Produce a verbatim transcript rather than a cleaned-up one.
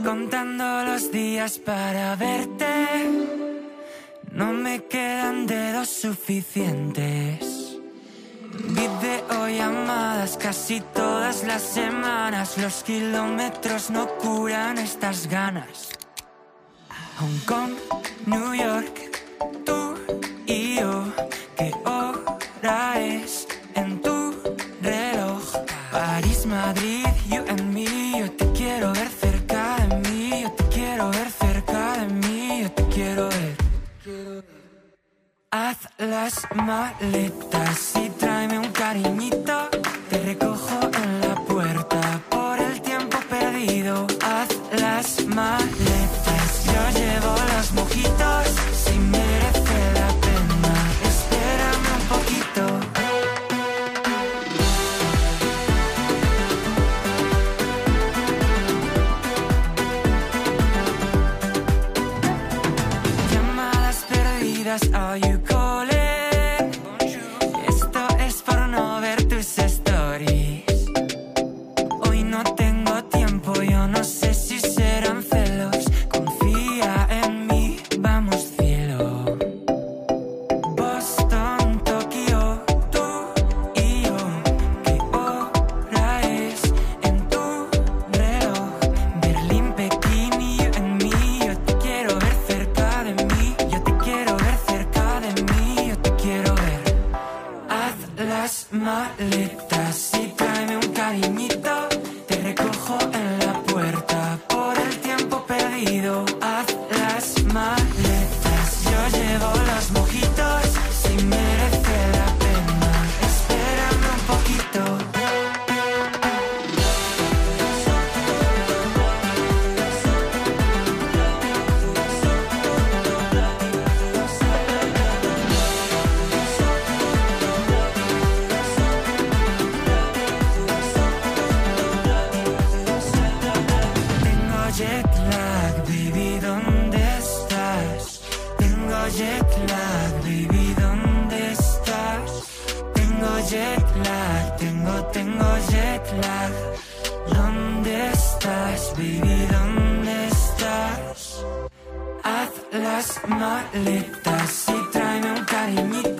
contando los días para verte. No me quedan dedos suficientes. Videollamadas casi todas las semanas. Los kilómetros no curan estas ganas. Hong Kong, New York, tú y yo. ¿Qué hora es en tu reloj? París, Madrid, you and me. Yo te quiero ver cerca de mí. Yo te quiero ver cerca de mí. Yo te quiero ver. Haz las maletas y tráeme un cariñito. Te recojo en la puerta por el tiempo perdido. Haz las maletas, yo llevo los mojitos. Si merece la pena, espérame un poquito. Llamadas perdidas, are you calling? Esto es por no ver tus stories. Hoy no tengo tiempo, yo no sé si serán celos. Confía en mí, vamos cielo. Boston, Tokio, tú y yo. ¿Qué hora es en tu reloj? Berlín, Pekín y you and me. Yo te quiero ver cerca de mí. Yo te quiero ver cerca de mí. Yo te quiero ver. Haz las maletas y tráeme un cariñito. Te recojo en la puerta por el tiempo perdido. Haz las maletas, yo llevo los mojitos. Si merece la pena, espérame un poquito. Tengo jet lag, baby, ¿dónde estás? Tengo jet lag, baby, ¿dónde estás? Tengo jet lag, tengo, tengo jet lag. ¿Dónde estás, baby, dónde estás? Haz las maletas y tráeme un cariñito.